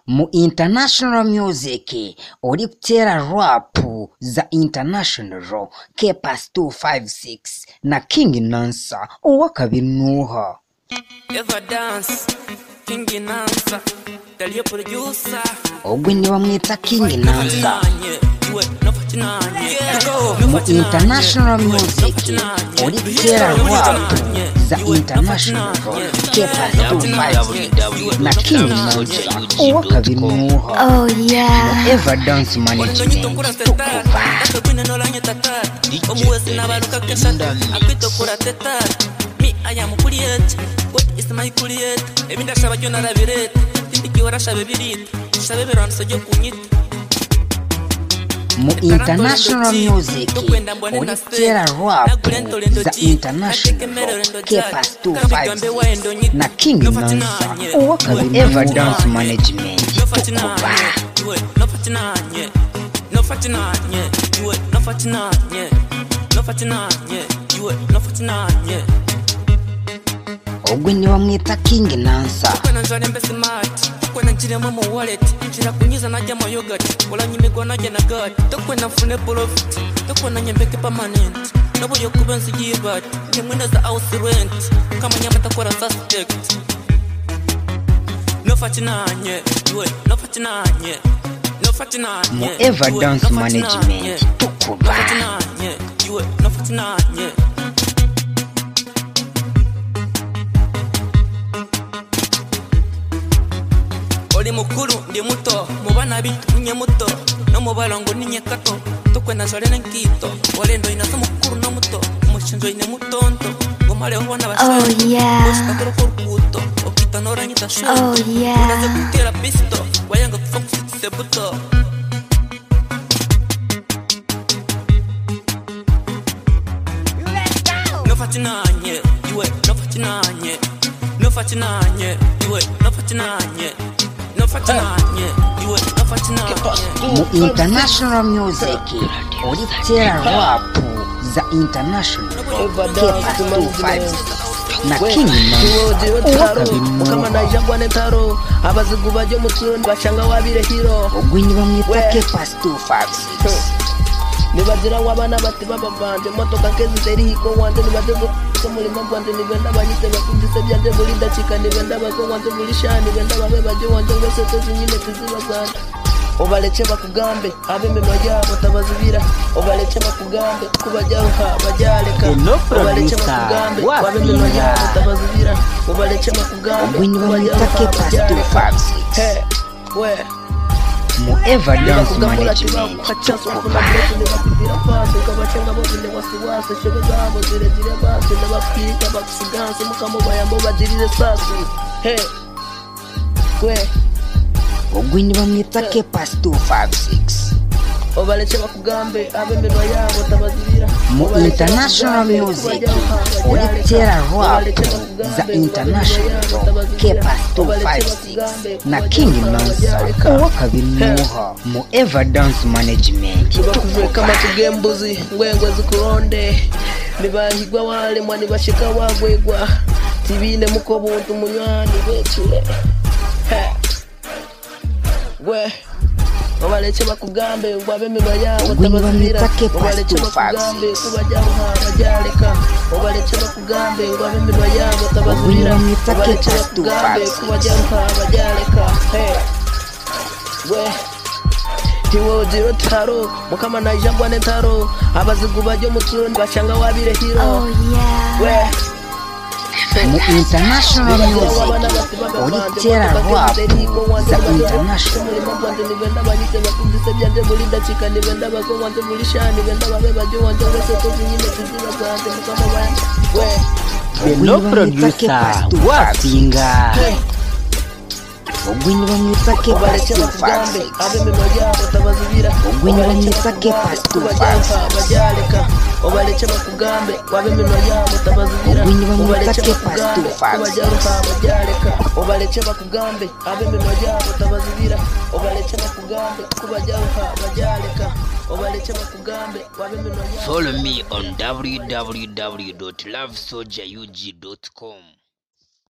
Mu international music uri kutera rap za international Kepas 256 na King Nansa uwa kabiri nuha Eva Dance King Nansa Dalio producer ogwe ni bamwita King Nansa mu international music uri kutera rap za international Kepas 256 na King Nansa uwa kabiri nuha. Oh yeah. Eva Dance Management I am Kuliet. What is my Kuliet? Evinda Shabajona Raviret, Tindikiora Shabevirit, Shabeveron Sajokunit. Mu international music uri kutera rap za international Kepas 256 na King Nansa uwa kabiri Eva Dance Management tukuba. No fatinanye, no fatinanye, you it, no fatinanye, no fatinanye, you it, no fatinanye. Ogwe ni bamwita King Nansa Kwena njane mbese mati, kwena njire mu wallet, njira kunyiza najya mu yogurt, wala nyimigwa najya na god, tokwena fune profit, tokwena nyembeke permanent, nabo yo kubenzi yibat, nyemwenda za house rent, kama nyama takora suspect. No fatinanye, you it, no fatinanye. Mu Eva Dance Management tukuba. Oli mukuru ndi muto mubana bintu nye muto no mubalongo ninye kato tokwenda zalene nkito walendo inaso mukuru no muto mushinzo ine mutonto ngomale obona basho. Oh yeah. Ostakoro kurkuto okita noranyita sho. Oh yeah. Unaze kutera pisto wayanga kufokusi sebuto. No fatinanye, you it, no fatinanye, no fatinanye, you it, no fatinanye, no fatinanye, you it, no fatinanye. Mu international music uri kutera rap za international Kepas 256 na King Nansa uwa kabiri nuha. Abaziguba byo mutundi bashanga wabire hero. Ogwe ni bamwita Kepas 256 Nibazira wabana bati babavanje motoka kezi zeri hiko wande nibadezo somulima gwande nibenda banyite bakundise byande bulinda chika nibenda bako wande bulishani nibenda babe baje wande ngese tezinyine tuzibazana. Obaleke bakugambe abemema yabo tabazibira, obaleke bakugambe kubajyaha bajaleka, obaleke bakugambe abemema yabo tabazibira, obaleke bakugambe ogwe ni bamwita Kepas 256 hey we mu Eva Dance Management tukuba. Ogwe ni bamwita Kepas 256 obaleke bakugambe abemerwa yabo tabazibira. Mu international music uri kutera rap za international Kepas 256 na King Nansa uwa kabiri nuha. Mu Eva Dance Management tukuvuye kama tugembuzi ngwengwe zikuronde nibahigwa wale mwani bashika wagwegwa tibine muko buntu munywani becule we obaleke bakugambe ngwabemema yabo tabazibira, obaleke bakugambe kubajyaha bajaleka, obaleke bakugambe ngwabemema yabo tabazibira, obaleke bakugambe kubajyaha bajaleka hey we tiwo zero taro mukama najagwa ne taro abaziguba byo mutundi bashanga wabire hero. Oh yeah. We mu international music uri kutera rap za international nibenda banyite bakundise byande bulinda chika nibenda bako wande bulishani nibenda babe baje wande ngese tezinyine tuzibazana mukama baya we no producer wapinga. Ogwe ni bamwita Kepas 256 abemema yabo tabazibira, ogwe ni bamwita Kepas 256 bajaleka, obaleke bakugambe abemema yabo tabazibira, ogwe ni bamwita obaleke Kepas bakugambe 256 bajaleka, obaleke bakugambe abemema yabo tabazibira, obaleke bakugambe kubajyaha bajaleka, obaleke bakugambe abemema yabo. Follow me on www.lovesoldierug.com.